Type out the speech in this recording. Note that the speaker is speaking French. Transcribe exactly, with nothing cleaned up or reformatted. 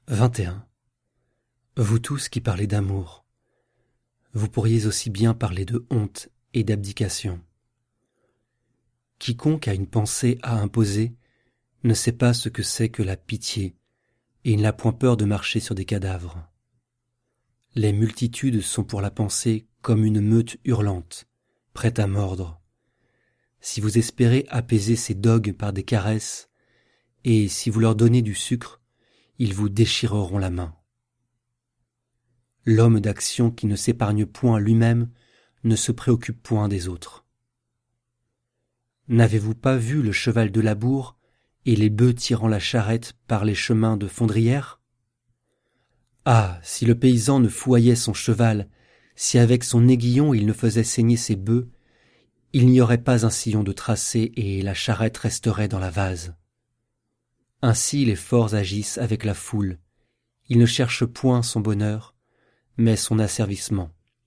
vingt et un. Vous tous qui parlez d'amour, vous pourriez aussi bien parler de honte et d'abdication. Quiconque a une pensée à imposer ne sait pas ce que c'est que la pitié, et il n'a point peur de marcher sur des cadavres. Les multitudes sont pour la pensée comme une meute hurlante, prête à mordre. Si vous espérez apaiser ces dogues par des caresses, et si vous leur donnez du sucre, ils vous déchireront la main. L'homme d'action qui ne s'épargne point lui-même ne se préoccupe point des autres. N'avez-vous pas vu le cheval de labour et les bœufs tirant la charrette par les chemins de fondrière? Ah, si le paysan ne fouaillait son cheval, si avec son aiguillon il ne faisait saigner ses bœufs, il n'y aurait pas un sillon de tracé et la charrette resterait dans la vase. Ainsi les forts agissent avec la foule. Ils ne cherchent point son bonheur, mais son asservissement.